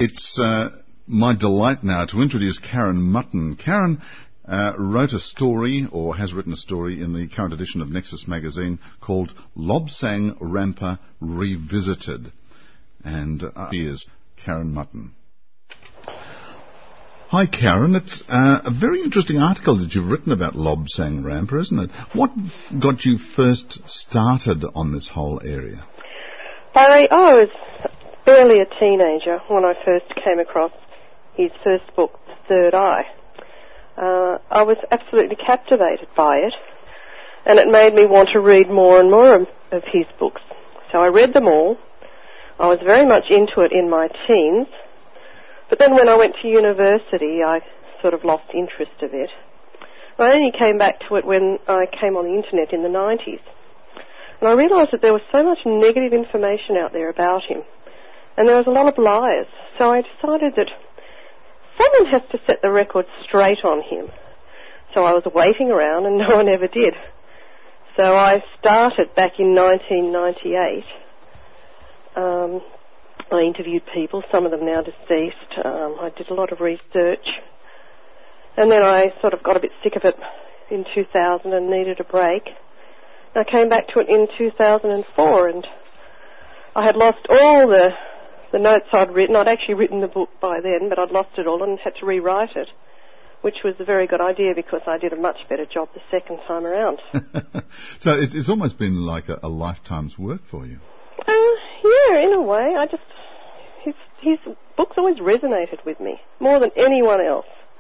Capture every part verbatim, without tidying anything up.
It's uh, my delight now to introduce Karen Mutton. Karen uh, wrote a story, or has written a story, in the current edition of Nexus magazine called Lobsang Ramper Revisited. And uh, here's Karen Mutton. Hi, Karen. It's uh, a very interesting article that you've written about Lobsang Ramper, isn't it? What got you first started on this whole area? Barry, I was barely a teenager when I first came across his first book, The Third Eye. Uh, I was absolutely captivated by it, and it made me want to read more and more of his books. So I read them all. I was very much into it in my teens, but then when I went to university, I sort of lost interest of it. I only came back to it when I came on the internet in the nineties. And I realised that there was so much negative information out there about him, and there was a lot of lies. So I decided that someone has to set the record straight on him. So I was waiting around, and no one ever did. So I started back in nineteen ninety-eight. Um, I interviewed people, some of them now deceased. Um, I did a lot of research. And then I sort of got a bit sick of it in two thousand and needed a break. I came back to it in two thousand four, and I had lost all the the notes I'd written. I'd actually written the book by then, but I'd lost it all and had to rewrite it, which was a very good idea because I did a much better job the second time around. So it's, it's almost been like a, a lifetime's work for you. Uh, yeah, in a way. I just his his books always resonated with me more than anyone else.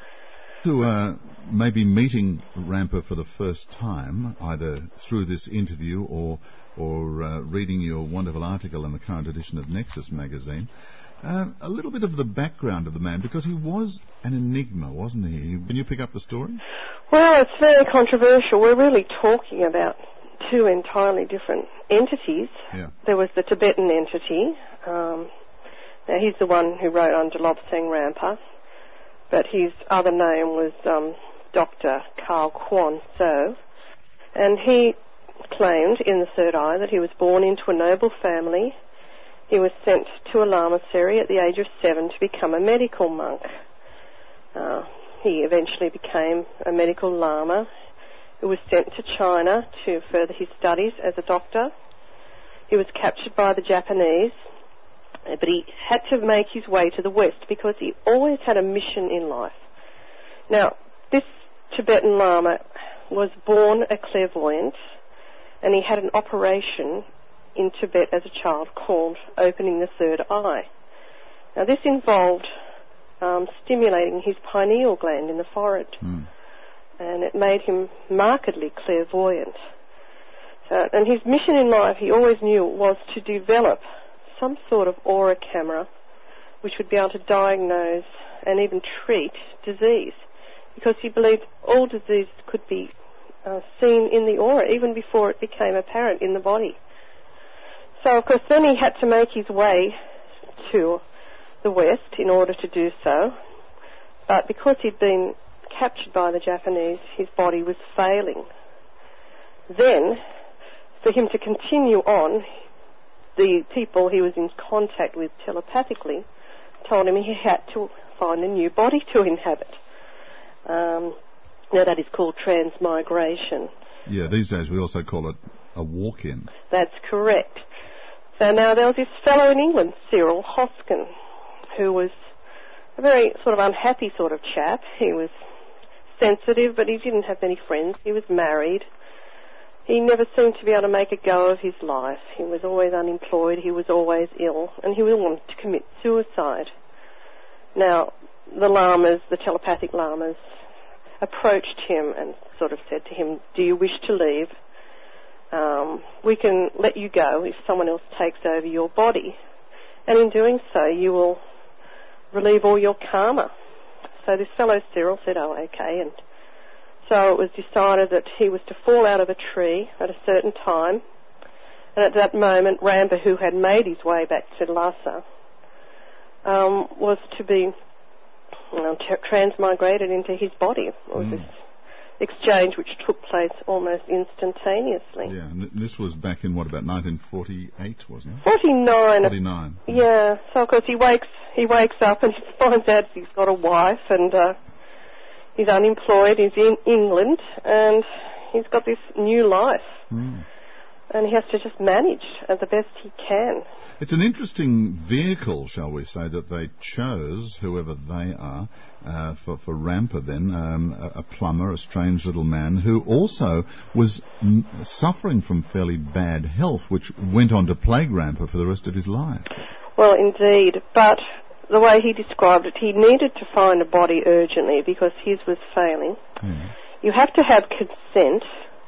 To uh, maybe meeting Ramper for the first time, either through this interview or or uh, reading your wonderful article in the current edition of Nexus magazine, uh, a little bit of the background of the man, because he was an enigma, wasn't he? Can you pick up the story? Well, it's very controversial. We're really talking about two entirely different entities. Yeah. There was the Tibetan entity. Um, now, he's the one who wrote under Lobsang Ramper, but his other name was um, Doctor Carl Kwon So, and he claimed in The Third Eye that he was born into a noble family. He was sent to a lamasery at the age of seven to become a medical monk. Uh, he eventually became a medical lama who was sent to China to further his studies as a doctor. He was captured by the Japanese, but he had to make his way to the West because he always had a mission in life. Now, this Tibetan Lama was born a clairvoyant, and he had an operation in Tibet as a child called opening the third eye. Now, this involved um, stimulating his pineal gland in the forehead, mm. and it made him markedly clairvoyant. So, and his mission in life, he always knew, was to develop some sort of aura camera which would be able to diagnose and even treat disease, because he believed all disease could be uh, seen in the aura even before it became apparent in the body. So, of course, then he had to make his way to the West in order to do so, but because he'd been captured by the Japanese, his body was failing. Then, for him to continue on, the people he was in contact with telepathically told him he had to find a new body to inhabit. Um, now that is called transmigration. Yeah, these days we also call it a walk-in. That's correct. So now there was this fellow in England, Cyril Hoskin, who was a very sort of unhappy sort of chap. He was sensitive, but he didn't have many friends. He was married. He never seemed to be able to make a go of his life. He was always unemployed, he was always ill, and he wanted to commit suicide. Now, the lamas, the telepathic lamas, approached him and sort of said to him, do you wish to leave? Um, we can let you go if someone else takes over your body. And in doing so, you will relieve all your karma. So this fellow Cyril said, oh, okay, and so it was decided that he was to fall out of a tree at a certain time, and at that moment, Ramper, who had made his way back to Lhasa, um, was to be you know, t- transmigrated into his body. It was mm. this exchange which took place almost instantaneously. Yeah, and th- this was back in, what, about nineteen forty-eight, wasn't it? forty-nine. forty-nine. Yeah, so of course he wakes, he wakes up and finds out he's got a wife and uh, he's unemployed, he's in England, and he's got this new life. Mm. And he has to just manage as the best he can. It's an interesting vehicle, shall we say, that they chose, whoever they are, uh, for, for Ramper then, um, a, a plumber, a strange little man, who also was m- suffering from fairly bad health, which went on to plague Ramper for the rest of his life. Well, indeed, but the way he described it, he needed to find a body urgently because his was failing. Yeah. You have to have consent,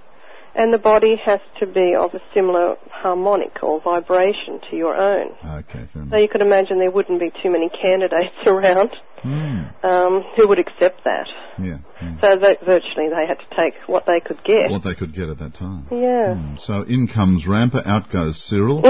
and the body has to be of a similar harmonic or vibration to your own. Okay, fair enough. So you could imagine there wouldn't be too many candidates around mm. um, who would accept that. Yeah, yeah. So that virtually they had to take what they could get. What they could get at that time. Yeah. Mm. So in comes Ramper, out goes Cyril,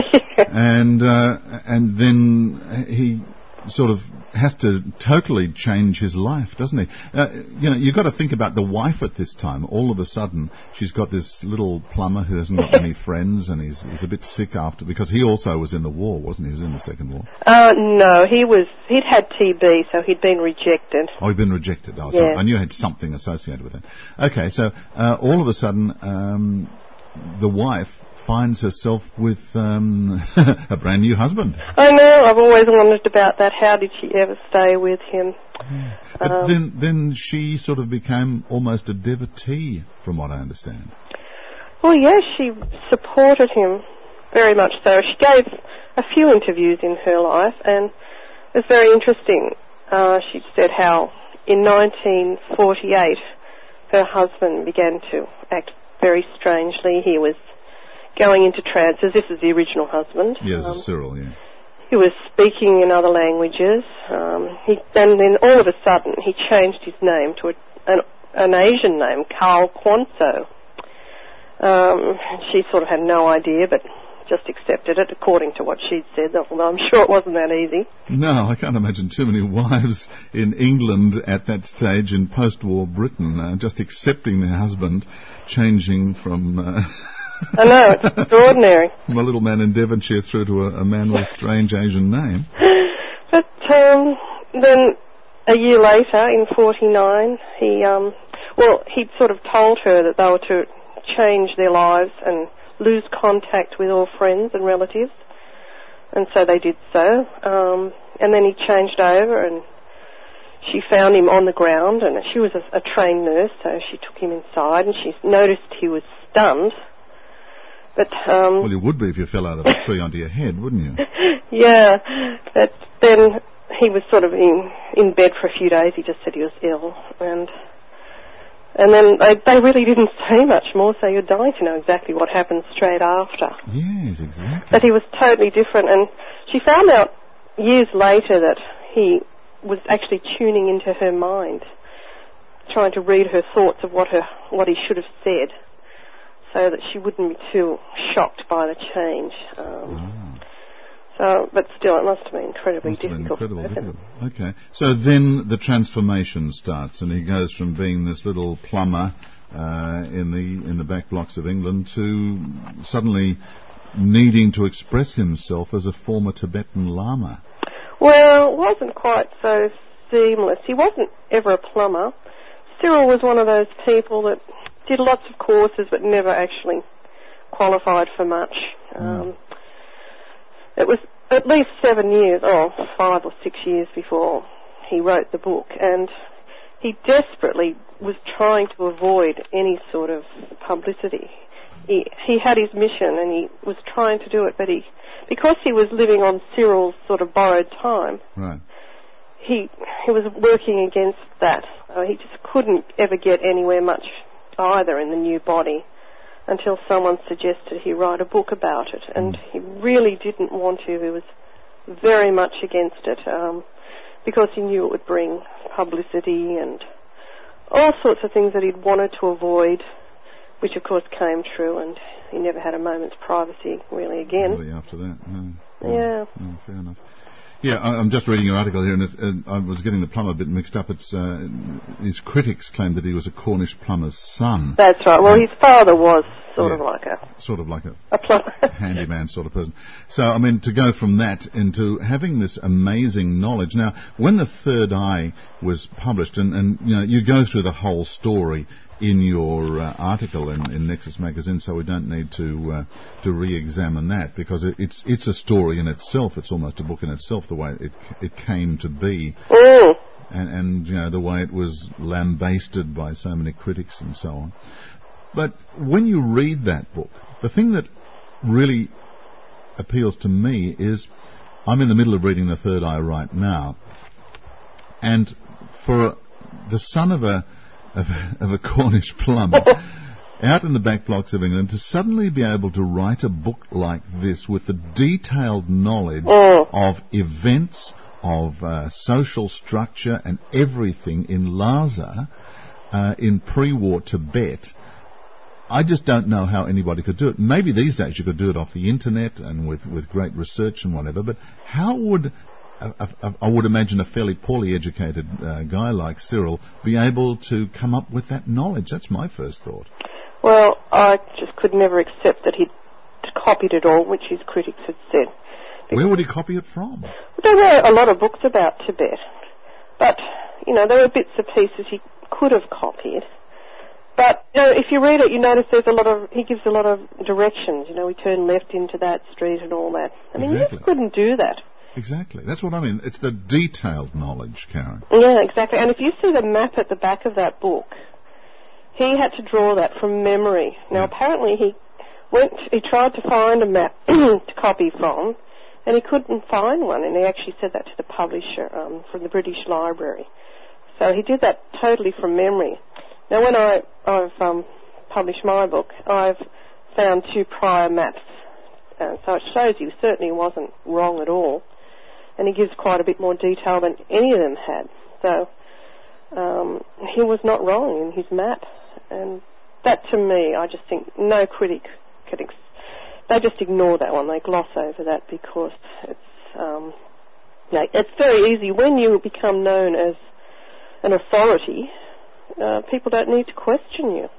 and uh, and then he sort of has to totally change his life, doesn't he? Uh, you know, you've got to think about the wife at this time. All of a sudden, she's got this little plumber who hasn't got any friends, and he's, he's a bit sick after, because he also was in the war, wasn't he? He was in the Second War. Uh, no, he was, he'd had T B, so he'd been rejected. Oh, he'd been rejected. Oh, yeah. so I knew he had something associated with that. Okay, so uh, all of a sudden, um, the wife finds herself with um, a brand new husband. I know, I've always wondered about that. How did she ever stay with him? Yeah. But um, then, then she sort of became almost a devotee, from what I understand. Well, yes, she supported him very much so. She gave a few interviews in her life, and it was very interesting. Uh, she said how in nineteen forty-eight her husband began to act very strangely. He was going into trances. This is the original husband. Yes, um, Cyril, yeah. He was speaking in other languages. Um, he, and then all of a sudden he changed his name to a, an, an Asian name, Carl Quanso. Um, she sort of had no idea, but just accepted it according to what she'd said, although I'm sure it wasn't that easy. No, I can't imagine too many wives in England at that stage in post-war Britain uh, just accepting their husband changing from... Uh, I know, it's extraordinary. From a little man in Devonshire through to a, a man with a strange Asian name. But um, then a year later, in forty-nine, he, um, well, he'd sort of told her that they were to change their lives and lose contact with all friends and relatives. And so they did so. Um, and then he changed over, and she found him on the ground, and she was a, a trained nurse, so she took him inside, and she noticed he was stunned. But, um, well, you would be if you fell out of a tree onto your head, wouldn't you? Yeah, but then he was sort of in, in bed for a few days. He just said he was ill, and and then they, they really didn't say much more, so you're dying to know exactly what happened straight after. Yes, exactly. But he was totally different, and she found out years later that he was actually tuning into her mind, trying to read her thoughts of what her what he should have said, so that she wouldn't be too shocked by the change. Um, oh. So, but still, it must have been incredibly must have been difficult. incredible, difficult. Okay. So then the transformation starts, and he goes from being this little plumber uh, in the in the back blocks of England to suddenly needing to express himself as a former Tibetan Lama. Well, it wasn't quite so seamless. He wasn't ever a plumber. Cyril was one of those people that did lots of courses but never actually qualified for much. Um, mm. It was at least seven years, or five or six years before he wrote the book, and he desperately was trying to avoid any sort of publicity. He, he had his mission and he was trying to do it, but he, because he was living on Cyril's sort of borrowed time, right. he he was working against that. Uh, he just couldn't ever get anywhere much either in the new body until someone suggested he write a book about it, and mm. he really didn't want to. He was very much against it um, because he knew it would bring publicity and all sorts of things that he'd wanted to avoid, which of course came true, and he never had a moment's privacy really again. Really after that, no. Yeah. No, fair enough. Yeah, I, I'm just reading your article here, and, it, and I was getting the plumber a bit mixed up. It's uh, his critics claimed that he was a Cornish plumber's son. That's right. Well, his father was sort Yeah. of like a Sort of like a a plumber. handyman sort of person. So, I mean, to go from that into having this amazing knowledge. Now, when The Third Eye was published, and, and you know, you go through the whole story in your uh, article in, in Nexus Magazine, so we don't need to uh, to re-examine that, because it, it's it's a story in itself. It's almost a book in itself, the way it it came to be. Mm. And, and, you know, the way it was lambasted by so many critics and so on. But when you read that book, the thing that really appeals to me is, I'm in the middle of reading The Third Eye right now, and for the son of a of a, of a Cornish plumber out in the back blocks of England to suddenly be able to write a book like this with the detailed knowledge Mm. of events, of uh, social structure and everything in Lhasa, uh, in pre-war Tibet, I just don't know how anybody could do it. Maybe these days you could do it off the internet and with, with great research and whatever, but how would, a, a, I would imagine, a fairly poorly educated uh, guy like Cyril be able to come up with that knowledge? That's my first thought. Well, I just could never accept that he'd copied it all, which his critics had said. Where would he copy it from? There were a lot of books about Tibet, but, you know, there were bits and pieces he could have copied. But, you know, if you read it, you notice there's a lot of, he gives a lot of directions. You know, we turn left into that street and all that. I mean, Exactly. you just couldn't do that. Exactly. That's what I mean. It's the detailed knowledge, Karen. Yeah, exactly. And if you see the map at the back of that book, he had to draw that from memory. Now, Yeah. apparently he went, he tried to find a map to copy from, and he couldn't find one, and he actually said that to the publisher um, from the British Library. So he did that totally from memory. Now, when I, I've um, published my book, I've found two prior maps, uh, so it shows you certainly wasn't wrong at all, and he gives quite a bit more detail than any of them had. So um, he was not wrong in his map, and that, to me, I just think no critic could ex- they just ignore that one. They gloss over that because it's um, you know, it's very easy when you become known as an authority. Uh, people don't need to question you.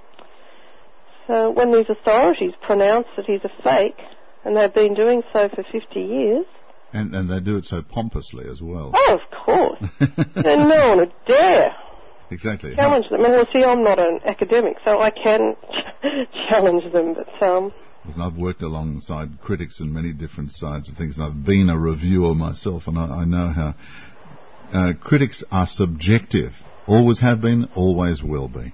So when these authorities pronounce that he's a fake, and they've been doing so for fifty years. And, and they do it so pompously as well. Oh, of course. And no one would dare Exactly. challenge them. And well, see, I'm not an academic, so I can challenge them, but um, Listen, I've worked alongside critics in many different sides of things, and I've been a reviewer myself, and I, I know how uh, critics are subjective. Always have been, always will be.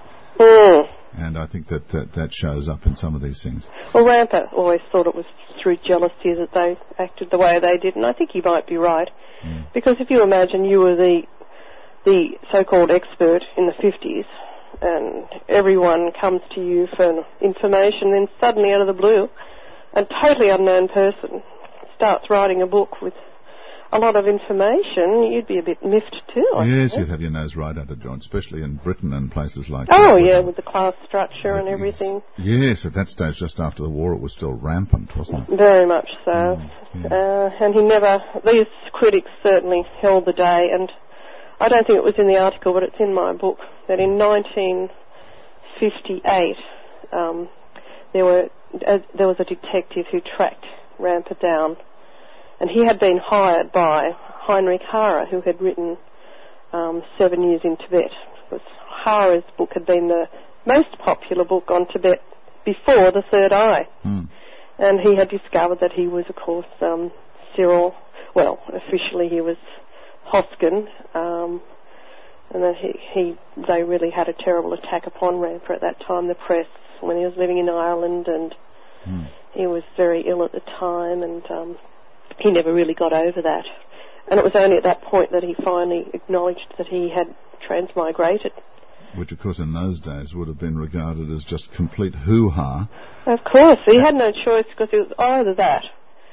mm. And I think that, that that shows up in some of these things. Well, Ramper always thought it was through jealousy that they acted the way they did, and I think he might be right. Mm. Because if you imagine you were the the so-called expert in the fifties, and everyone comes to you for information, then suddenly out of the blue, a totally unknown person starts writing a book with a lot of information, you'd be a bit miffed too. I Yes, suppose. you'd have your nose right out of joint, especially in Britain and places like Oh, that. yeah, where- with the class structure and Yes. everything. Yes, at that stage, just after the war, it was still rampant, wasn't it? Very much so. Mm, yeah. uh, and he never, these critics certainly held the day, and I don't think it was in the article, but it's in my book, that in nineteen fifty-eight, um, there were uh, there was a detective who tracked Ramper down, and he had been hired by Heinrich Harrer, who had written um, Seven Years in Tibet. It was Harer's book had been the most popular book on Tibet before The Third Eye. Mm. And he had discovered that he was, of course, um, Cyril, well, officially he was Hoskin, um, and that he, he, they really had a terrible attack upon Ramper at that time, the press, when he was living in Ireland, and Mm. he was very ill at the time, and um, he never really got over that. And it was only at that point that he finally acknowledged that he had transmigrated. Which, of course, in those days would have been regarded as just complete hoo-ha. Of course, he had no choice because it was either that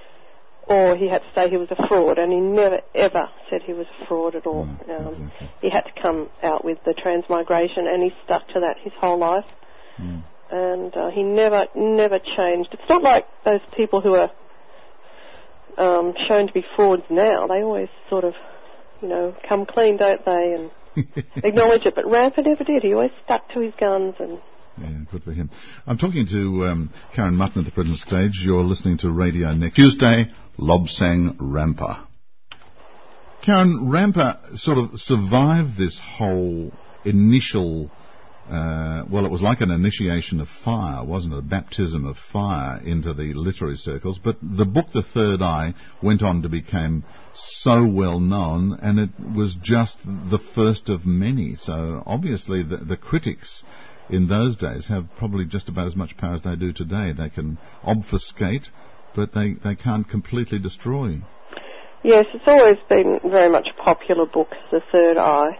or he had to say he was a fraud, and he never ever said he was a fraud at all. Mm, um, exactly. He had to come out with the transmigration, and he stuck to that his whole life. Mm. And uh, he never, never changed. It's not like those people who are um, shown to be frauds now, they always sort of, you know, come clean, don't they, and acknowledge it. But Ramper never did. He always stuck to his guns. And yeah, good for him. I'm talking to um, Karen Mutton at the present stage. You're listening to Radio Next. Tuesday, Lobsang Ramper. Karen, Ramper sort of survived this whole initial, uh, well, it was like an initiation of fire, wasn't it? A baptism of fire into the literary circles. But the book, The Third Eye, went on to become so well known, and it was just the first of many. So obviously the, the critics in those days have probably just about as much power as they do today. They can obfuscate, but they, they can't completely destroy. Yes, it's always been very much a popular book, The Third Eye.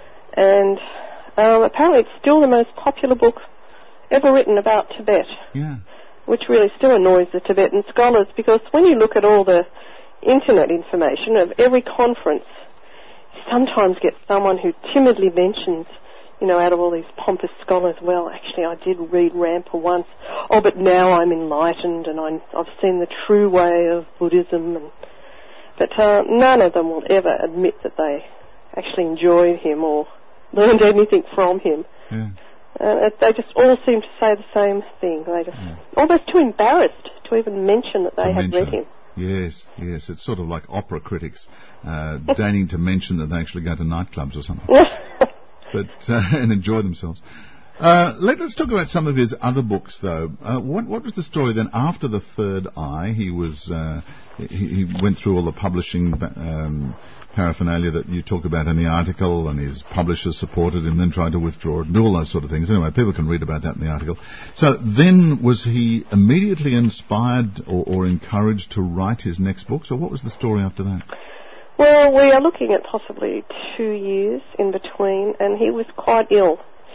And um, apparently it's still the most popular book ever written about Tibet. Yeah. Which really still annoys the Tibetan scholars, because when you look at all the internet information of every conference, you sometimes get someone who timidly mentions, you know, out of all these pompous scholars, well, actually, I did read Ramper once. Oh, but now I'm enlightened and I'm, I've seen the true way of Buddhism. And, but uh, none of them will ever admit that they actually enjoyed him or learned anything from him. Yeah. Uh, they just all seem to say the same thing. They just yeah. almost too embarrassed to even mention that they to had mention. read him. Yes, yes. It's sort of like opera critics uh, deigning to mention that they actually go to nightclubs or something. But uh, and enjoy themselves. Uh, let, let's talk about some of his other books, though. Uh, what, what was the story then after The Third Eye? He was uh, he, he went through all the publishing um, paraphernalia that you talk about in the article, and his publishers supported him, then tried to withdraw it, and do all those sort of things. Anyway, people can read about that in the article. So then, was he immediately inspired or, or encouraged to write his next books, or what was the story after that? Well, we are looking at possibly two years in between, and he was quite ill.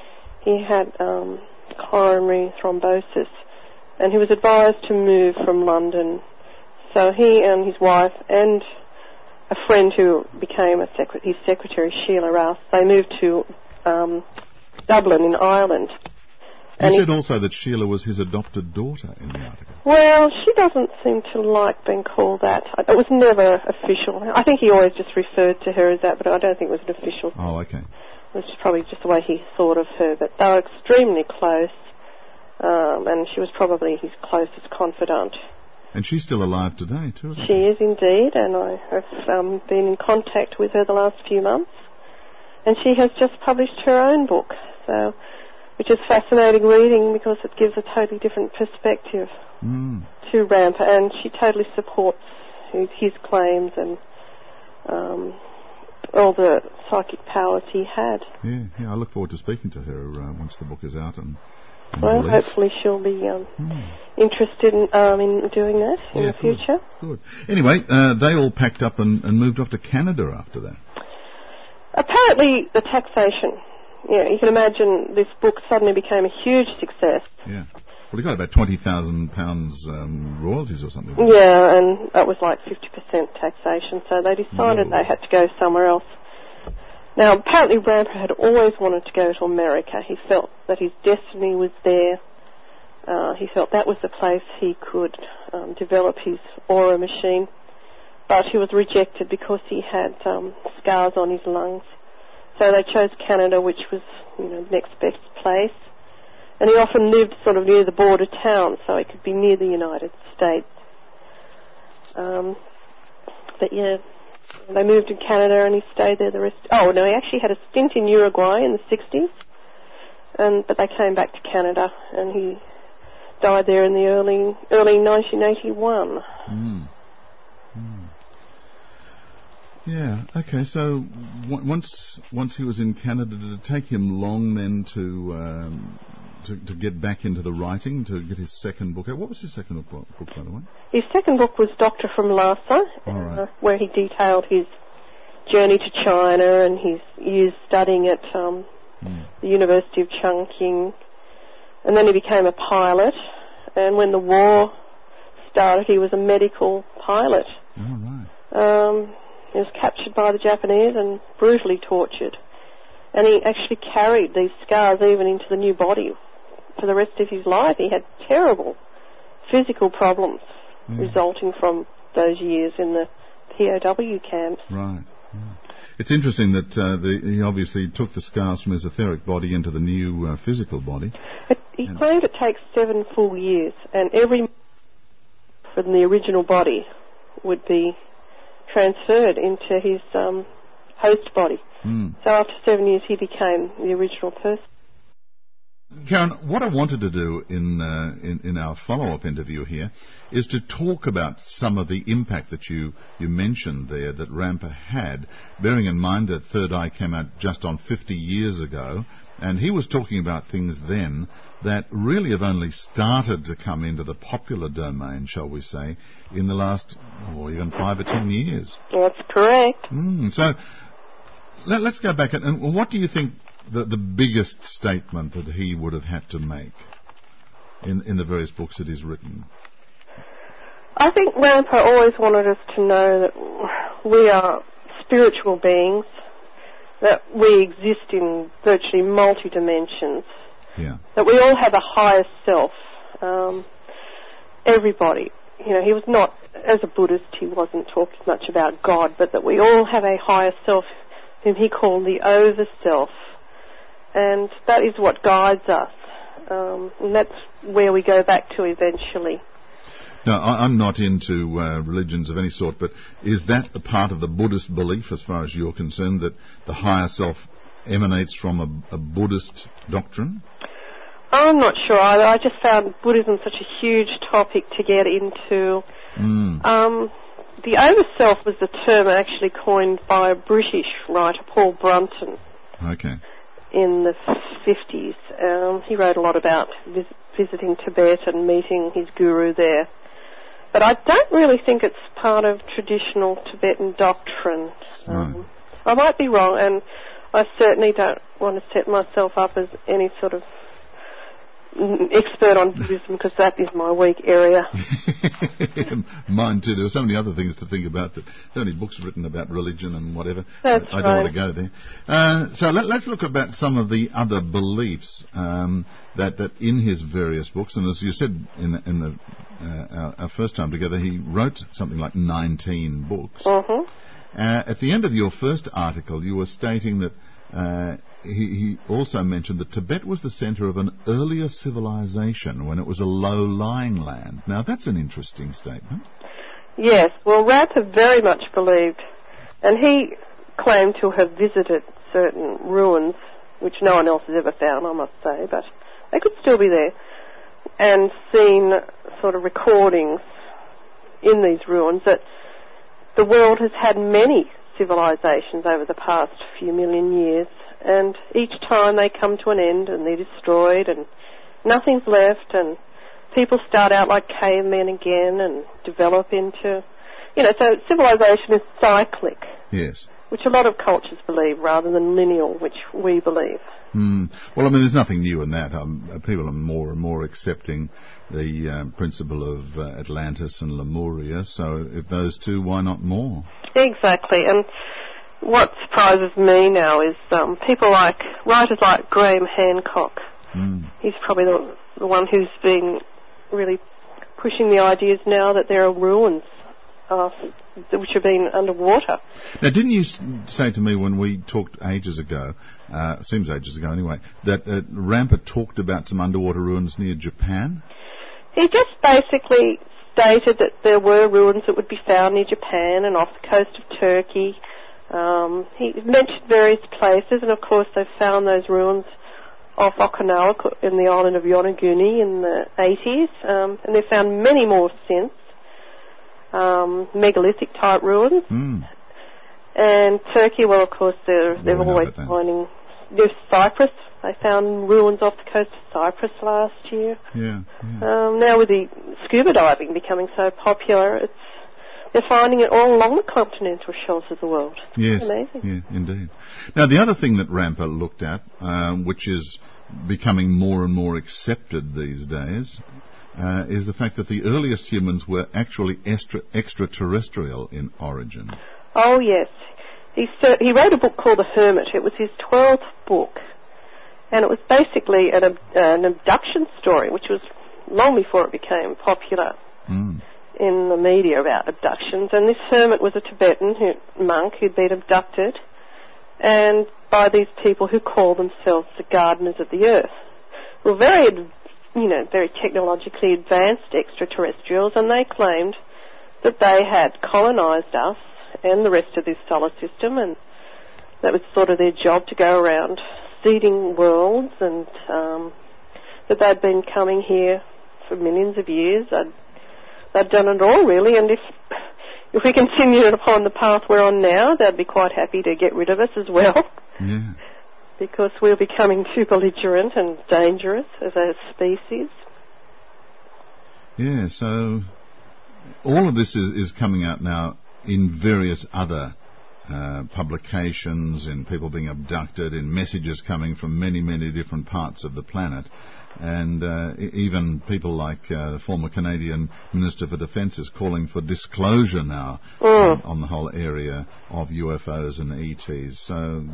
He had um, coronary thrombosis, and he was advised to move from London. So he and his wife and a friend who became a secre- his secretary, Sheila Rouse, they moved to um, Dublin in Ireland. You and said he, also that Sheila was his adopted daughter in the article. Well, she doesn't seem to like being called that. It was never official. I think he always just referred to her as that, but I don't think it was an official. Oh, okay. It was probably just the way he thought of her. But they were extremely close, um, and she was probably his closest confidant. And she's still alive today, too, isn't she? She is indeed, and I have um, been in contact with her the last few months. And she has just published her own book, so which is fascinating reading because it gives a totally different perspective mm. to Ramper, and she totally supports his, his claims and um, all the psychic powers he had. Yeah, yeah, I look forward to speaking to her uh, once the book is out and, and well, released. Hopefully she'll be um, mm. interested in, um, in doing that in yeah, the future. Good. good. Anyway, uh, they all packed up and, and moved off to Canada after that. Apparently, the taxation. Yeah, you can imagine this book suddenly became a huge success. Yeah. Well, he got about twenty thousand pounds um, royalties or something. Yeah, and that was like fifty percent taxation, so they decided Whoa. they had to go somewhere else. Now, apparently Ramper had always wanted to go to America. He felt that his destiny was there. Uh, he felt that was the place he could um, develop his aura machine. But he was rejected because he had um, scars on his lungs. So they chose Canada, which was, you know, the next best place. And he often lived sort of near the border town, so he could be near the United States. Um, but yeah, they moved to Canada and he stayed there the rest. Oh no, he actually had a stint in Uruguay in the sixties, and but they came back to Canada, and he died there in the early early nineteen eighty-one. Mm. Mm. Yeah. Okay. So w- once once he was in Canada, did it take him long then to um, to, to get back into the writing, to get his second book out? What was his second book, book by the way? His second book was Doctor from Lhasa, right. uh, where he detailed his journey to China and his years studying at um, mm. the University of Chongqing, and then he became a pilot. And when the war started, he was a medical pilot. Oh right. Um, He was captured by the Japanese and brutally tortured. And he actually carried these scars even into the new body for the rest of his life. He had terrible physical problems mm. resulting from those years in the P O W camps. Right. right. It's interesting that uh, the, he obviously took the scars from his etheric body into the new uh, physical body. It, he and claimed it takes seven full years, and every from the original body would be transferred into his um, host body. Mm. So after seven years, he became the original person. Karen, what I wanted to do in, uh, in in our follow-up interview here is to talk about some of the impact that you, you mentioned there that Rampa had, bearing in mind that Third Eye came out just on fifty years ago, and he was talking about things then that really have only started to come into the popular domain, shall we say, in the last, or even five or ten years. That's correct. Mm, so let, let's go back, and, and what do you think The, the biggest statement that he would have had to make in, in the various books that he's written? I think Rampa always wanted us to know that we are spiritual beings, that we exist in virtually multi-dimensions, yeah. that we all have a higher self. Um, everybody. You know, he was not, as a Buddhist, he wasn't talking much about God, but that we all have a higher self whom he called the over-self. And that is what guides us. Um, and that's where we go back to eventually. Now, I, I'm not into uh, religions of any sort, but is that a part of the Buddhist belief, as far as you're concerned, that the higher self emanates from a, a Buddhist doctrine? I'm not sure either. I just found Buddhism such a huge topic to get into. Mm. Um, the over-self was the term actually coined by a British writer, Paul Brunton. Okay. In the fifties. Um, he wrote a lot about vis- visiting Tibet and meeting his guru there. But I don't really think it's part of traditional Tibetan doctrine. Um, right. I might be wrong, and I certainly don't want to set myself up as any sort of expert on Buddhism, because that is my weak area. Mine too. There are so many other things to think about. That so many books written about religion and whatever. That's I, I right. don't want to go there. Uh, so let, let's look about some of the other beliefs um, that that in his various books. And as you said in, in the uh, our, our first time together, he wrote something like nineteen books. Mm-hmm. Uh, at the end of your first article, you were stating that Uh, he, he also mentioned that Tibet was the centre of an earlier civilization when it was a low-lying land. Now, that's an interesting statement. Yes, well, Rampa very much believed, and he claimed to have visited certain ruins, which no one else has ever found, I must say, but they could still be there, and seen sort of recordings in these ruins that the world has had many civilizations over the past few million years, and each time they come to an end and they're destroyed and nothing's left, and people start out like cavemen again and develop into, you know, so civilization is cyclic. Yes. Which a lot of cultures believe rather than lineal, which we believe. Mm. Well, I mean, there's nothing new in that. Um, people are more and more accepting the uh, principle of uh, Atlantis and Lemuria, so if those two, why not more? Exactly, and what surprises me now is um, people like, writers like Graham Hancock. Mm. He's probably the, the one who's been really pushing the ideas now that there are ruins uh, which have been underwater. Now, didn't you say to me when we talked ages ago, uh, seems ages ago anyway, that uh, Rampa talked about some underwater ruins near Japan? He just basically stated that there were ruins that would be found near Japan and off the coast of Turkey. Um, he mentioned various places, and of course they found those ruins off Okinawa in the island of Yonaguni in the eighties, um, and they've found many more since. Um, megalithic type ruins. Mm. And Turkey, well, of course, they're, they're well, always finding. There's Cyprus. They found ruins off the coast of Cyprus last year. Yeah. yeah. Um, now with the scuba diving becoming so popular, it's they're finding it all along the continental shelves of the world. Yes. Amazing. Yeah, indeed. Now, the other thing that Rampa looked at, um, which is becoming more and more accepted these days, Uh, is the fact that the earliest humans were actually extra, extraterrestrial in origin. Oh, yes. He, st- he wrote a book called The Hermit. It was his twelfth book. And it was basically an, ab- uh, an abduction story, which was long before it became popular. Mm. in the media about abductions, and this hermit was a Tibetan who, monk who'd been abducted, and by these people who call themselves the gardeners of the earth. Well, very, you know, very technologically advanced extraterrestrials, and they claimed that they had colonised us and the rest of this solar system, and that was sort of their job, to go around seeding worlds, and um, that they'd been coming here for millions of years. They'd, they'd done it all, really, and if if we continued upon the path we're on now, they'd be quite happy to get rid of us as well. Yeah. Because we're becoming too belligerent and dangerous as a species. Yeah, so all of this is, is coming out now in various other uh, publications, in people being abducted, in messages coming from many, many different parts of the planet. And uh, even people like uh, the former Canadian Minister for Defence is calling for disclosure now mm. on, on the whole area of U F Os and E Ts. So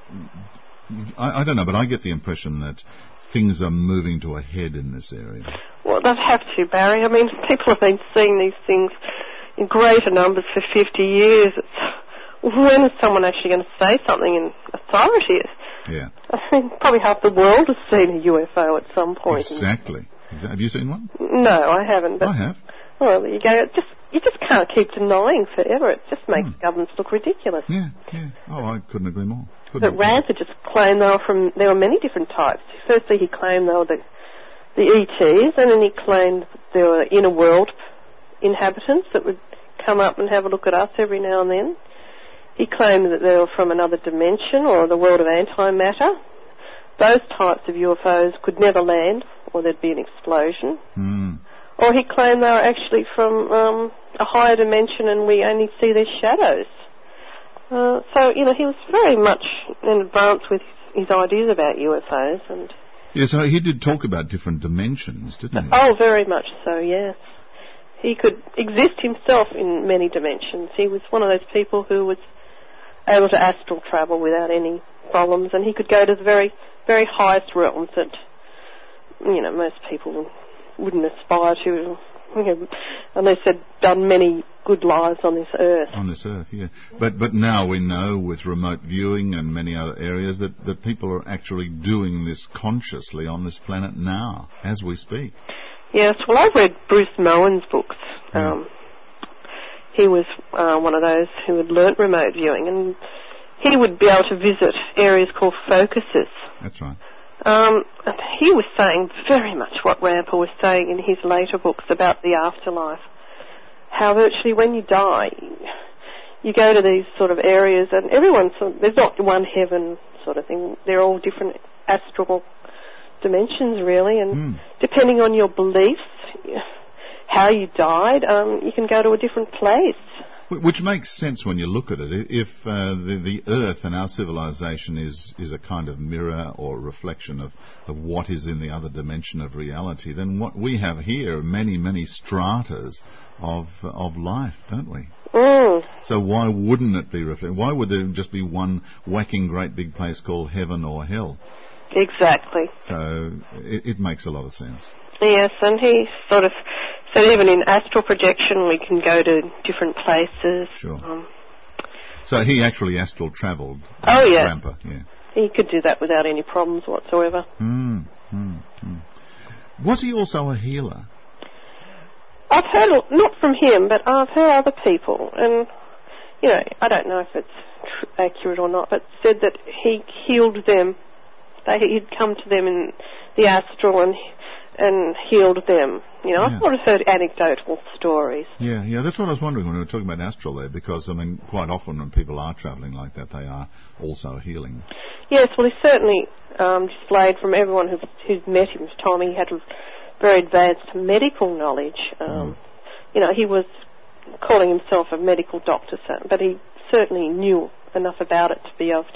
I, I don't know, but I get the impression that things are moving to a head in this area. Well, they have to, Barry. I mean, people have been seeing these things in greater numbers for fifty years. It's, when is someone actually going to say something in authority? Yeah. I mean, probably half the world has seen a U F O at some point. Exactly. Have you seen one? No, I haven't. But I have. Well, there you go. It just you just can't keep denying forever. It just makes Hmm. governments look ridiculous. Yeah, yeah. Oh, I couldn't agree more. Couldn't But agree. Ramper just claimed they were from. There were many different types. Firstly, he claimed they were the the E Ts, and then he claimed there were inner world inhabitants that would come up and have a look at us every now and then. He claimed that they were from another dimension or the world of antimatter. Those types of U F Os could never land, or there'd be an explosion. Mm. Or he claimed they were actually from um, a higher dimension and we only see their shadows. Uh, so, you know, he was very much in advance with his, his ideas about U F Os. And Yeah, so he did talk about different dimensions, didn't he? oh, very much so, yes. He could exist himself in many dimensions. He was one of those people who was able to astral travel without any problems, and he could go to the very, very highest realms that, you know, most people wouldn't aspire to, you know, unless they'd done many good lives on this earth. On this earth, yeah. But but now we know with remote viewing and many other areas that, that people are actually doing this consciously on this planet now, as we speak. Yes, well, I've read Bruce Moen's books. Yeah. Um, he was uh, one of those who had learnt remote viewing, and he would be able to visit areas called focuses. That's right. Um, he was saying very much what Ramper was saying in his later books about the afterlife. How virtually when you die, you go to these sort of areas, and everyone's, there's not one heaven sort of thing. They're all different astral dimensions, really, and Mm. depending on your beliefs, how you died, um, you can go to a different place. Wh- Which makes sense when you look at it. I- If uh, the, the Earth and our civilization is, is a kind of mirror or reflection of, of what is in the other dimension of reality, then what we have here are many, many stratas of of life, don't we? Mm. So why wouldn't it be reflected? Why would there just be one whacking great big place called heaven or hell? Exactly. So it, it makes a lot of sense. Yes, and he sort of said even in astral projection we can go to different places. Sure. Um, So he actually astral travelled. Oh, yeah. Ramper, yeah. he could do that without any problems whatsoever. Mm, mm, mm. Was he also a healer? I've heard, not from him, but I've heard other people, and, you know, I don't know if it's tr- accurate or not, but said that he healed them. They, he'd come to them in the astral and and healed them. You know, Yeah. I've sort of heard anecdotal stories. Yeah, yeah, that's what I was wondering when we were talking about astral there, because, I mean, quite often when people are travelling like that, they are also healing. Yes, well, he certainly um, displayed from everyone who, who's met him, told me he had very advanced medical knowledge. Um, Mm. You know, he was calling himself a medical doctor, so, but he certainly knew enough about it to be able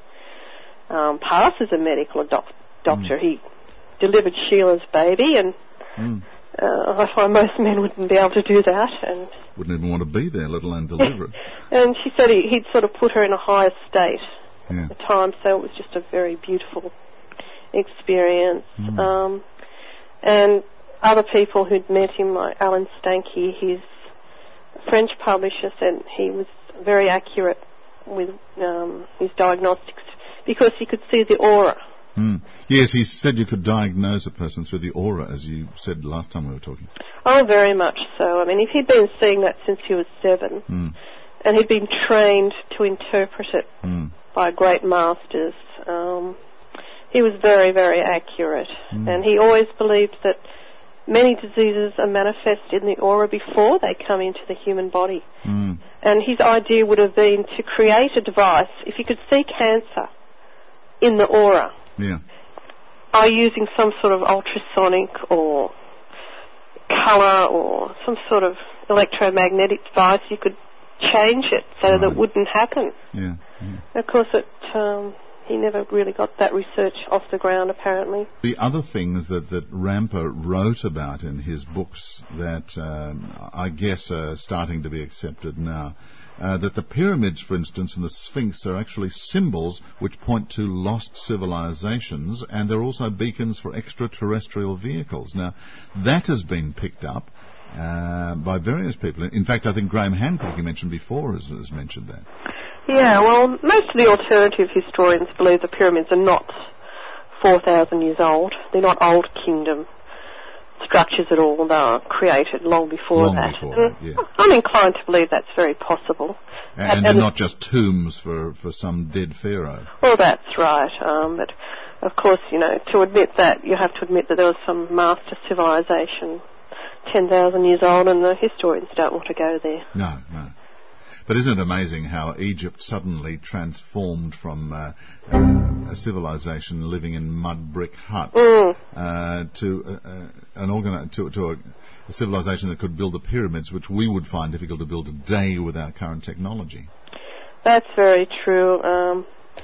to um, pass as a medical doc- doctor. Mm. He delivered Sheila's baby, and Mm. uh, I find most men wouldn't be able to do that. And Wouldn't even want to be there, let alone deliver it. and she said he, he'd sort of put her in a higher state Yeah. at the time, so it was just a very beautiful experience. Mm. Um, and other people who'd met him, like Alan Stanky, his French publisher, said he was very accurate with um, his diagnostics because he could see the aura. Mm. Yes, he said you could diagnose a person through the aura, as you said last time we were talking. Oh, very much so. I mean, if he'd been seeing that since he was seven, mm. and he'd been trained to interpret it mm. by great masters, um, he was very, very accurate. Mm. And he always believed that many diseases are manifest in the aura before they come into the human body. Mm. And his idea would have been to create a device, if you could see cancer in the aura, yeah. by using some sort of ultrasonic or colour or some sort of electromagnetic device, you could change it so right. that it wouldn't happen. Yeah, yeah. Of course, it, um, he never really got that research off the ground, apparently. The other things that, that Ramper wrote about in his books that um, I guess are starting to be accepted now, uh, that the pyramids, for instance, and the Sphinx are actually symbols which point to lost civilizations, and they're also beacons for extraterrestrial vehicles. Now, that has been picked up uh, by various people. In fact, I think Graham Hancock, you mentioned before, has, has mentioned that. Yeah, well, most of the alternative historians believe the pyramids are not four thousand years old. They're not Old Kingdom structures at all. They were created long before long that. Before and that yeah. I'm inclined to believe that's very possible. And, and they're not just tombs for, for some dead pharaoh. Well, that's right. Um, but, of course, you know, to admit that, you have to admit that there was some master civilization ten thousand years old, and the historians don't want to go there. No, no. But isn't it amazing how Egypt suddenly transformed from uh, uh, a civilization living in mud brick huts mm. uh, to uh, uh, an organi- to, to a, a civilization that could build the pyramids, which we would find difficult to build today with our current technology? That's very true. Um,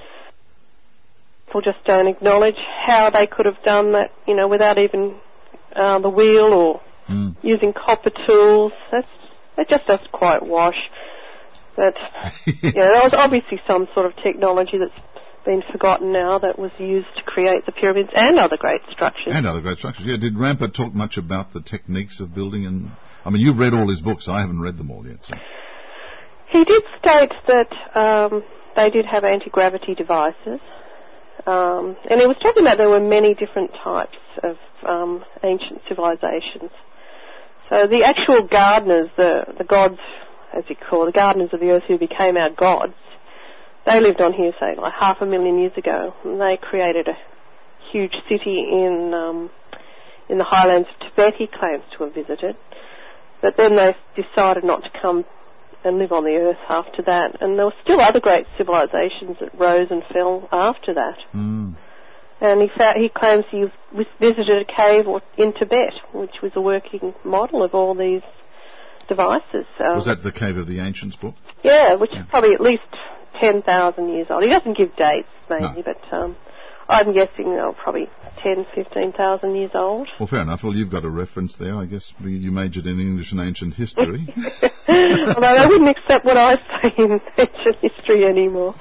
people just don't acknowledge how they could have done that, you know, without even uh, the wheel or mm. using copper tools. That's it just doesn't quite wash. But, you know, there was obviously some sort of technology that's been forgotten now that was used to create the pyramids and other great structures. And other great structures, yeah. Did Ramper talk much about the techniques of building? And I mean, you've read all his books. I haven't read them all yet. So. He did state that um, they did have anti-gravity devices. Um, and he was talking about there were many different types of um, ancient civilizations. So the actual gardeners, the, the gods, as you call the gardeners of the earth who became our gods, they lived on here, say, like half a million years ago, and they created a huge city in um, in the highlands of Tibet. He claims to have visited, but then they decided not to come and live on the earth after that, and there were still other great civilizations that rose and fell after that. Mm. And he fa- he claims he visited a cave or, in Tibet, which was a working model of all these devices. Um, was that the Cave of the Ancients book? Yeah, which yeah. is probably at least ten thousand years old. He doesn't give dates, mainly, no. but um, I'm guessing they're probably ten, fifteen thousand years old. Well, fair enough. Well, you've got a reference there. I guess you majored in English and ancient history. Although they wouldn't accept what I say in ancient history anymore.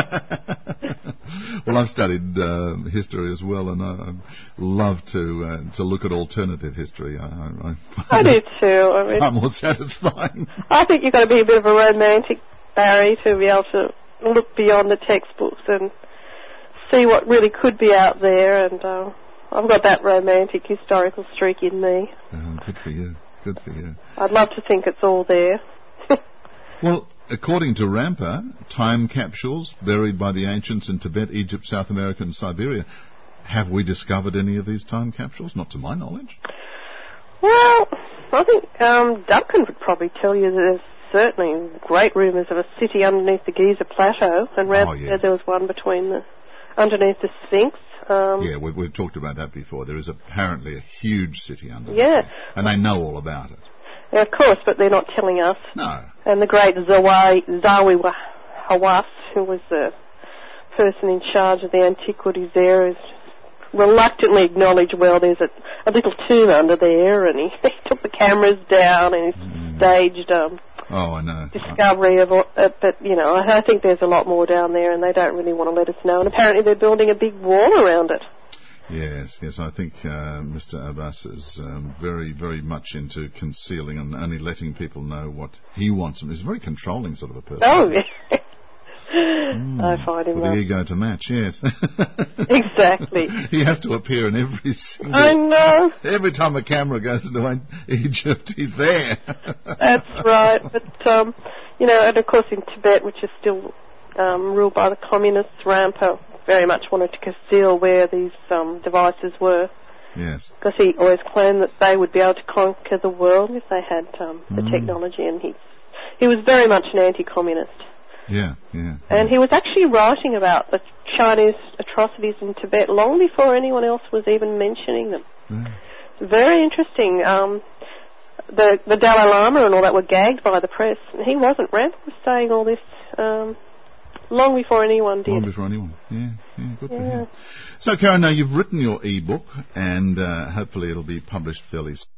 Well, I've studied uh, history as well, and I, I love to uh, to look at alternative history. I, I, I do too. I mean, far more satisfying. I think you've got to be a bit of a romantic, Barry, to be able to look beyond the textbooks and see what really could be out there. And uh, I've got that romantic, historical streak in me. Oh, good for you. Good for you. I'd love to think it's all there. Well, according to Ramper, time capsules buried by the ancients in Tibet, Egypt, South America and Siberia. Have we discovered any of these time capsules? Not to my knowledge. Well, I think um, Duncan would probably tell you that there's certainly great rumours of a city underneath the Giza Plateau, and Ramper oh, yes. said there was one between the underneath the Sphinx. Um, yeah, we, we've talked about that before. There is apparently a huge city underneath yeah. there, and they know all about it. Yeah, of course, but they're not telling us. No. And the great Zawi, Zawi Hawass, who was the person in charge of the antiquities there, has reluctantly acknowledged, well, there's a, a little tomb under there, and he, he took the cameras down and he mm. staged um, oh, I know. discovery of it. But, you know, I, I think there's a lot more down there, and they don't really want to let us know. And apparently they're building a big wall around it. Yes, yes, I think uh, Mister Abbas is um, very, very much into concealing and only letting people know what he wants them. He's a very controlling sort of a person. Oh, yeah. Mm, I find him... With the ego to match, yes. Exactly. He has to appear in every single... I know. Every time a camera goes into Egypt, he's there. That's right. But, um, you know, and of course in Tibet, which is still um, ruled by the communists, Rampa very much wanted to conceal where these um, devices were. Yes. Because he always claimed that they would be able to conquer the world if they had um, the mm. technology, and he he was very much an anti-communist. Yeah, yeah. And yeah. he was actually writing about the Chinese atrocities in Tibet long before anyone else was even mentioning them. Yeah. Very interesting. Um, the the Dalai Lama and all that were gagged by the press, and he wasn't. Rampa was saying all this um, long before anyone did. Long before anyone. Yeah, yeah, good yeah. to hear. So, Karen, now you've written your e-book, and uh, hopefully it'll be published fairly soon.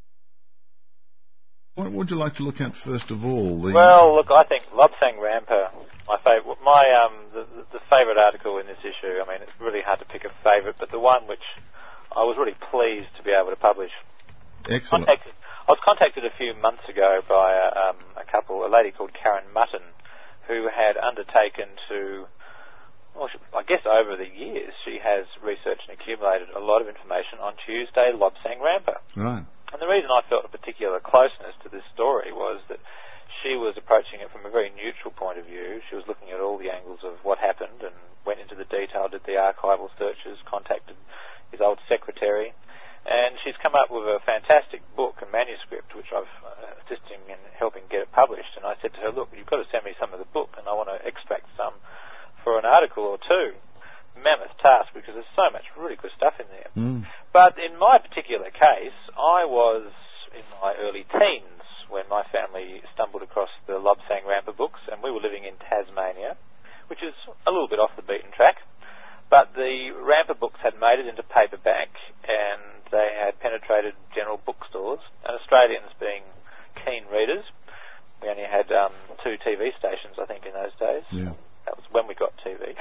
What would you like to look at first of all? The well, look, I think Lobsang Rampa, my favourite, my um, the, the favourite article in this issue. I mean, it's really hard to pick a favourite, but the one which I was really pleased to be able to publish. Excellent. Contacted, I was contacted a few months ago by a, um, a couple, a lady called Karen Mutton, who had undertaken to, well, I guess over the years, she has researched and accumulated a lot of information on Tuesday Lobsang Rampa. Right. And the reason I felt a particular closeness to this story was that she was approaching it from a very neutral point of view. She was looking at all the angles of what happened and went into the detail, did the archival searches, contacted his old secretary, and she's come up with a fantastic book, a manuscript, which I've uh, assisting in helping get it published. And I said to her, look, you've got to send me some of the book, and I want to extract some for an article or two. Mammoth task, because there's so much really good stuff in there. Mm. But in my particular case, I was in my early teens when my family stumbled across the Lobsang Rampa books, and we were living in Tasmania, which is a little bit off the beaten track. But the Rampa books had made it into paperback, and they had penetrated general bookstores, and Australians being keen readers, we only had um, two T V stations, I think, in those days. Yeah. That was when we got T V.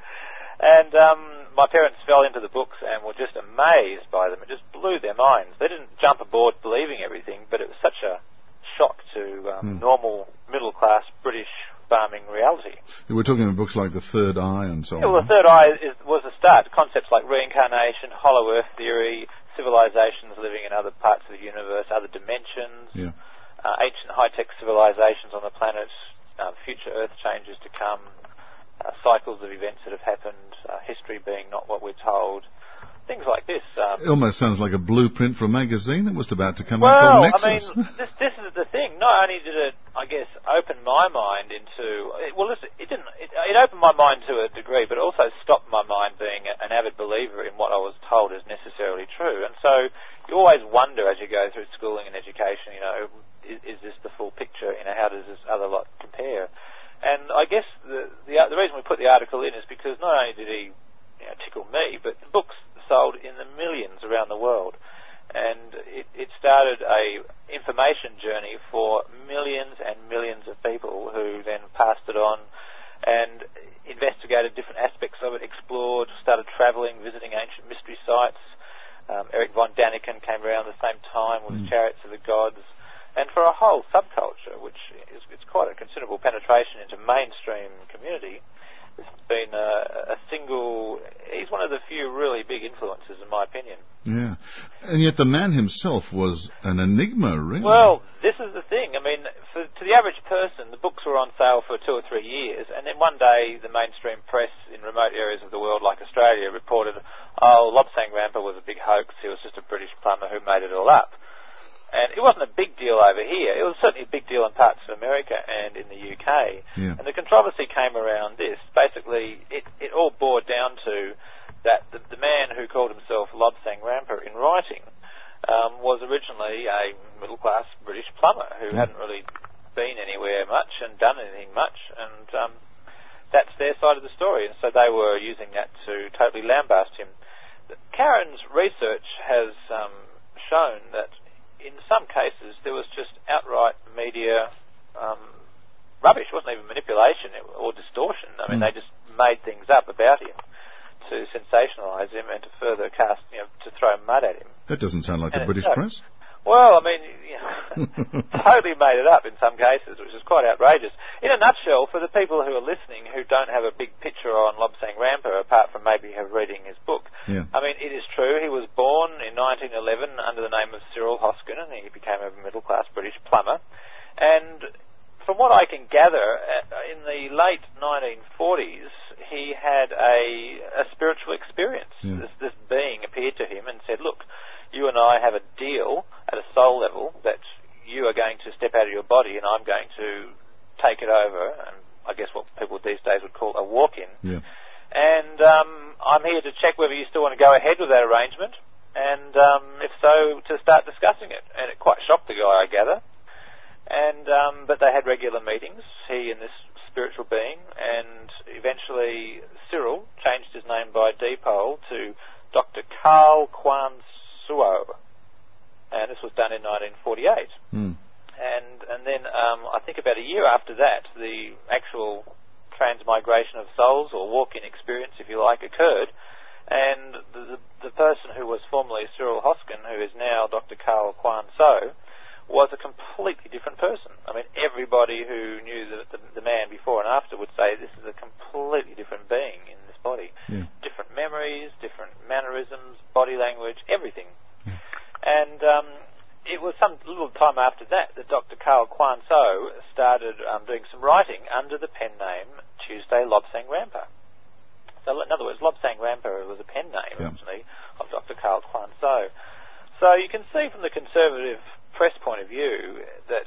And um, my parents fell into the books and were just amazed by them. It just blew their minds. They didn't jump aboard believing everything, but it was such a shock to um, mm. normal middle-class British farming reality. You were talking about books like The Third Eye and so yeah, on. Well, The Third Eye is, was a start. Concepts like reincarnation, hollow earth theory, civilizations living in other parts of the universe, other dimensions, yeah. uh, ancient high-tech civilizations on the planet, uh, future earth changes to come, Uh, cycles of events that have happened, uh, history being not what we're told, things like this. Um, it almost sounds like a blueprint for a magazine that was about to come well, out called Nexus. Nexus. I mean, this, this is the thing. Not only did it, I guess, open my mind into, it, well, listen, it didn't, it, it opened my mind to a degree, but it also stopped my mind being a, an avid believer in what I was told is necessarily true. And so you always wonder as you go through schooling and education, you know, is, is this the full picture? You know, how does this other lot compare? And I guess the, the the reason we put the article in is because not only did he you know, tickle me, but the books sold in the millions around the world. And it, it started a information journey for millions and millions of people who then passed it on and investigated different aspects of it, explored, started travelling, visiting ancient mystery sites. Um, Eric von Daniken came around at the same time with mm. Chariots of the Gods. And for a whole subculture, which is it's quite a considerable penetration into mainstream community, it's been a, a single... He's one of the few really big influences, in my opinion. Yeah. And yet the man himself was an enigma, really. Well, this is the thing. I mean, for, to the average person, the books were on sale for two or three years, and then one day the mainstream press in remote areas of the world, like Australia, reported, oh, Lobsang Rampa was a big hoax. He was just a British plumber who made it all up. And it wasn't a big deal over here. It was certainly a big deal in parts of America and in the U K. Yeah. And the controversy came around this. Basically, it, it all boiled down to that the, the man who called himself Lobsang Rampa in writing um, was originally a middle-class British plumber who yeah. hadn't really been anywhere much and done anything much. And um, that's their side of the story. And so they were using that to totally lambast him. Karen's research has um, shown that in some cases, there was just outright media um, rubbish. It wasn't even manipulation or distortion. I mean, mm. they just made things up about him to sensationalise him and to further cast, you know, to throw mud at him. That doesn't sound like and the British no, press. Well, I mean, you know, totally made it up in some cases, which is quite outrageous. In a nutshell, for the people who are listening who don't have a big picture on Lobsang Rampa, apart from maybe have reading his book, yeah. I mean, it is true, he was born in nineteen eleven under the name of Cyril Hoskin, and he became a middle-class British plumber. And from what I can gather, in the late nineteen forties, he had a, a spiritual experience. Yeah. This, this being appeared to him and said, look, you and I have a deal at a soul level that you are going to step out of your body and I'm going to take it over, and I guess what people these days would call a walk-in. Yeah. And um, I'm here to check whether you still want to go ahead with that arrangement, and um, if so, to start discussing it. And it quite shocked the guy, I gather. And um, but they had regular meetings, he and this spiritual being, and eventually Cyril changed his name by depot to Doctor Carl Kwan Suo, and this was done in nineteen forty-eight. Mm. And and then um, I think about a year after that, the actual transmigration of souls, or walk-in experience, if you like, occurred, and the, the, the person who was formerly Cyril Hoskin, who is now Doctor Carl Kwan So, was a completely different person. I mean, everybody who knew the, the, the man before and after would say this is a completely different being in this body. Yeah. Different memories, different mannerisms, body language, everything. Yeah. And um, it was some little time after that that Doctor Carl Kwan So started um, doing some writing under the pen name Tuesday Lobsang Rampa. So in other words, Lobsang Rampa was a pen name, yeah. originally, of Doctor Carl Kwan So. So you can see from the conservative press point of view that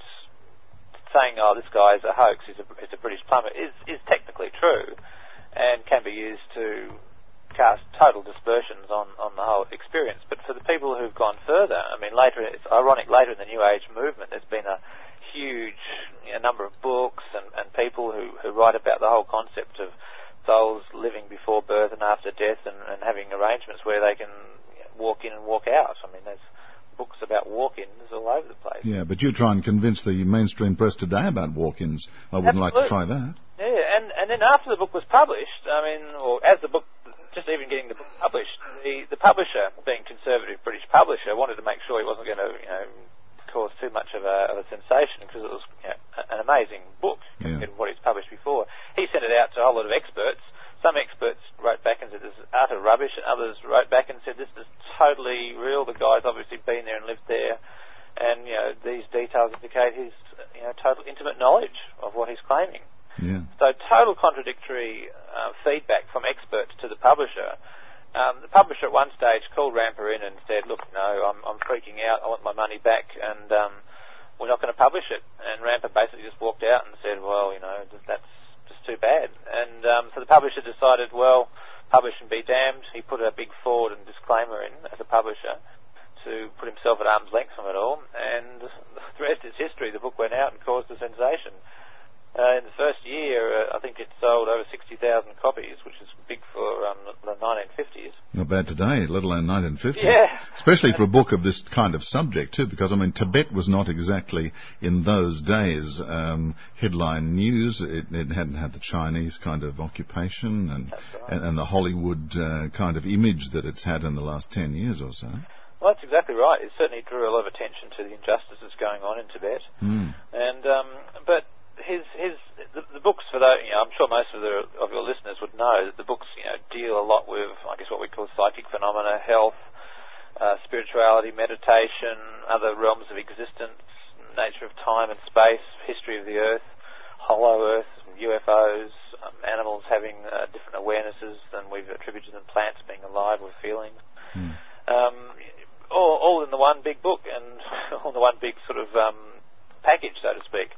saying, oh, this guy is a hoax, he's a, he's a British plumber, is, is technically true and can be used to cast total dispersions on, on the whole experience. But for the people who've gone further, I mean, later, it's ironic, later in the New Age movement, there's been a huge you know, number of books and, and people who, who write about the whole concept of souls living before birth and after death, and, and having arrangements where they can you know, walk in and walk out. I mean, there's books about walk-ins all over the place. Yeah, but you try and convince the mainstream press today about walk-ins. I wouldn't Absolutely. like to try that. Yeah, and, and then after the book was published, I mean, or as the book, just even getting the book published, the, the publisher, being conservative British publisher, wanted to make sure he wasn't going to, you know, cause too much of a, of a sensation, because it was you know, an amazing book compared yeah. to what he's published before. He sent it out to a whole lot of experts. Some experts wrote back and said this is utter rubbish, and others wrote back and said this is totally real. The guy's obviously been there and lived there, and you know these details indicate his you know total intimate knowledge of what he's claiming. Yeah. So total contradictory uh, feedback from experts to the publisher. Um, the publisher at one stage called Rampa in and said, "Look, no, I'm, I'm freaking out. I want my money back, and um, we're not going to publish it." And Rampa basically just walked out and said, "Well, you know, that's just too bad." And um, so the publisher decided, well, publish and be damned. He put a big forward and disclaimer in as a publisher to put himself at arm's length from it all, and the rest is history. The book went out and caused a sensation. Uh, in the first year, uh, I think it sold over sixty thousand copies, which is big for um, the nineteen fifties. Not bad today, let alone nineteen fifty. Yeah. Especially for a book of this kind of subject, too, because, I mean, Tibet was not exactly, in those days, um, headline news. It, it hadn't had the Chinese kind of occupation and, right. and, and the Hollywood uh, kind of image that it's had in the last ten years or so. Well, that's exactly right. It certainly drew a lot of attention to the injustices going on in Tibet. Mm. And, um, but... His, his, the, the books for those, you know, I'm sure most of, the, of your listeners would know that the books, you know, deal a lot with, I guess, what we call psychic phenomena, health, uh, spirituality, meditation, other realms of existence, nature of time and space, history of the Earth, hollow Earth, U F Os, um, animals having uh, different awarenesses than we've attributed them, plants being alive with feelings. Mm. Um, all, all in the one big book, and all in the one big sort of um, package, so to speak.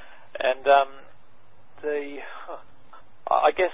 And um, the, I guess,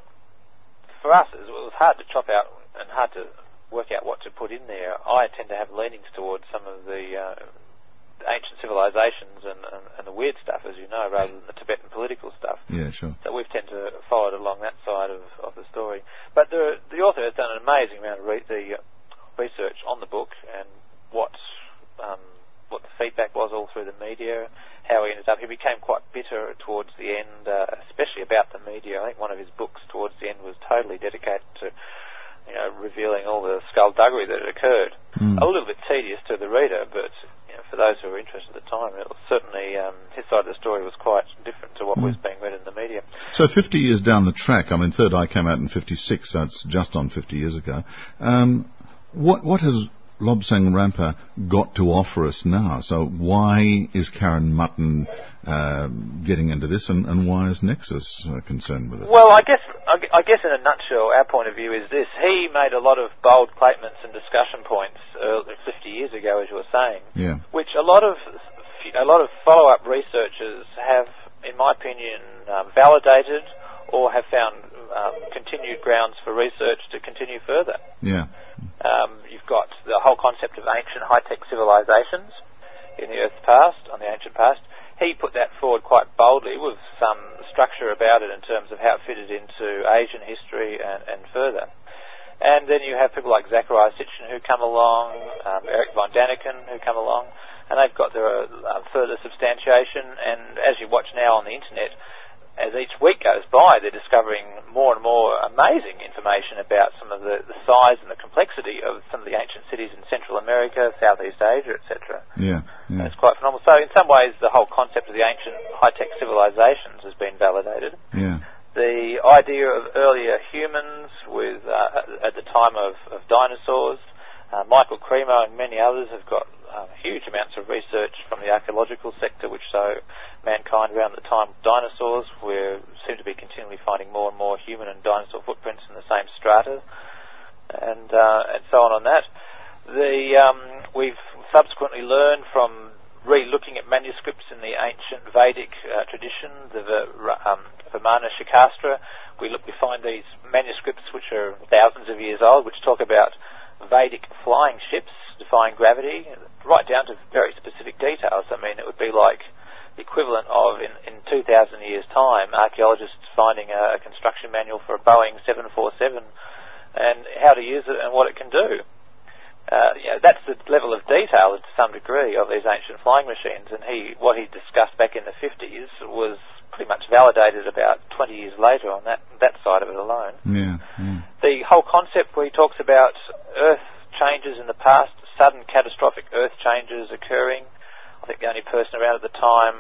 for us, it was hard to chop out and hard to work out what to put in there. I tend to have leanings towards some of the uh, ancient civilizations and, and, and the weird stuff, as you know, rather than the Tibetan political stuff. Yeah, sure. So we've tended to follow it along that side of, of the story. But the, the author has done an amazing amount of re- the research on the book and what um, what the feedback was all through the media, how he ended up. He became quite bitter towards the end, uh, especially about the media. I think one of his books towards the end was totally dedicated to you know, revealing all the skullduggery that had occurred. Mm. A little bit tedious to the reader, but you know, for those who were interested at the time, it was certainly um, his side of the story was quite different to what mm. was being read in the media. So fifty years down the track, I mean, Third Eye came out in fifty-six, so it's just on fifty years ago. Um, what what has Lobsang Rampa got to offer us now? So why is Karen Mutton uh, getting into this, and, and why is Nexus uh, concerned with it? Well, I guess I, I guess in a nutshell, our point of view is this: he made a lot of bold statements and discussion points uh, fifty years ago, as you were saying, yeah. which a lot of a lot of follow-up researchers have, in my opinion, um, validated or have found um, continued grounds for research to continue further. Yeah. Um, you've got the whole concept of ancient high-tech civilizations in the Earth's past, on the ancient past. He put that forward quite boldly with some structure about it in terms of how it fitted into Asian history and, and further. And then you have people like Zachariah Sitchin who come along, um, Eric von Daniken who come along, and they've got their uh, further substantiation. And as you watch now on the internet, as each week goes by, they're discovering more and more amazing information about some of the, the size and the complexity of some of the ancient cities in Central America, Southeast Asia, et cetera. Yeah, yeah. It's quite phenomenal. So in some ways, the whole concept of the ancient high-tech civilizations has been validated. Yeah. The idea of earlier humans with uh, at the time of, of dinosaurs, uh, Michael Cremo and many others have got um, huge amounts of research from the archaeological sector which show mankind around the time of dinosaurs. We seem to be continually finding more and more human and dinosaur footprints in the same strata, and uh, and so on on that. The um, we've subsequently learned from re-looking at manuscripts in the ancient Vedic uh, tradition, the um, Vimana Shikastra. We look, we find these manuscripts which are thousands of years old, which talk about Vedic flying ships defying gravity, right down to very specific details. I mean, it would be like the equivalent of, in, in two thousand years' time, archaeologists finding a, a construction manual for a Boeing seven forty-seven and how to use it and what it can do. Uh, you know, that's the level of detail to some degree of these ancient flying machines, and he, what he discussed back in the fifties was pretty much validated about twenty years later on that, that side of it alone. Yeah, yeah. The whole concept where he talks about Earth changes in the past, sudden catastrophic Earth changes occurring. I think the only person around at the time,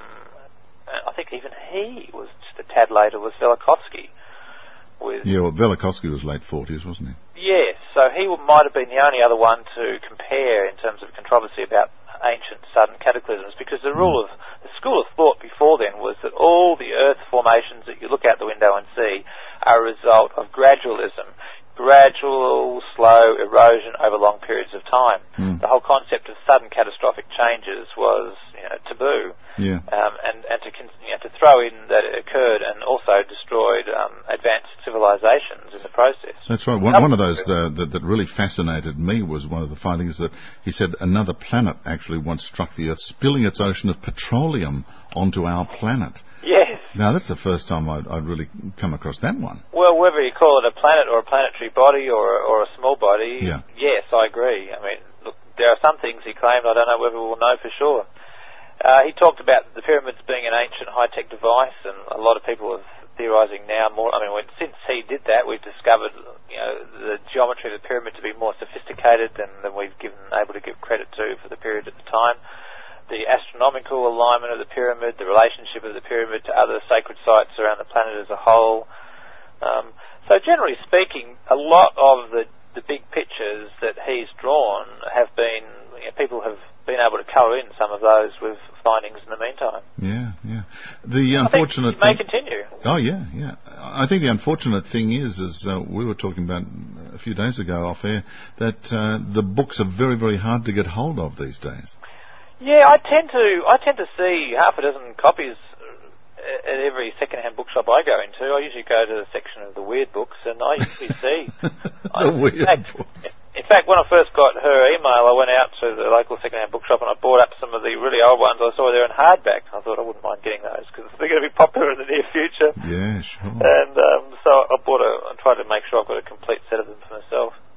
I think even he was just a tad later, was Velikovsky. With yeah, well, Velikovsky was late forties, wasn't he? Yes, so he might have been the only other one to compare in terms of controversy about ancient sudden cataclysms, because the rule of the school of thought before then was that all the Earth formations that you look out the window and see are a result of gradualism. Gradual, slow erosion over long periods of time. Mm. The whole concept of sudden catastrophic changes was, you know, taboo. Yeah. Um, and and to you know, to throw in that it occurred and also destroyed um, advanced civilizations in the process. That's right. One, one of those uh, that, that really fascinated me was one of the findings that he said another planet actually once struck the Earth, spilling its ocean of petroleum onto our planet. Yes. Now, that's the first time I'd, I'd really come across that one. Well, whether you call it a planet or a planetary body or, or a small body, yeah. yes, I agree. I mean, look, there are some things he claimed, I don't know whether we'll know for sure. Uh, he talked about the pyramids being an ancient high-tech device, and a lot of people are theorising now more. I mean, when, since he did that, we've discovered, you know, the geometry of the pyramid to be more sophisticated than, than we've given able to give credit to for the period at the time. The astronomical alignment of the pyramid, the relationship of the pyramid to other sacred sites around the planet as a whole. Um, so generally speaking, a lot of the, the big pictures that he's drawn have been, you know, people have been able to colour in some of those with findings in the meantime. Yeah, yeah. The unfortunate I think it thing... may continue. Oh, yeah, yeah. I think the unfortunate thing is, as uh, we were talking about a few days ago off air, that uh, the books are very, very hard to get hold of these days. Yeah, I tend to I tend to see half a dozen copies at every second-hand bookshop I go into. I usually go to the section of the weird books, and I usually see the I, weird in fact, books. In fact, when I first got her email, I went out to the local second-hand bookshop and I bought up some of the really old ones I saw there in hardback. I thought I wouldn't mind getting those because they're going to be popular in the near future. Yeah, sure. And um, so I bought a, I tried to make sure I've got a complete set of them for myself.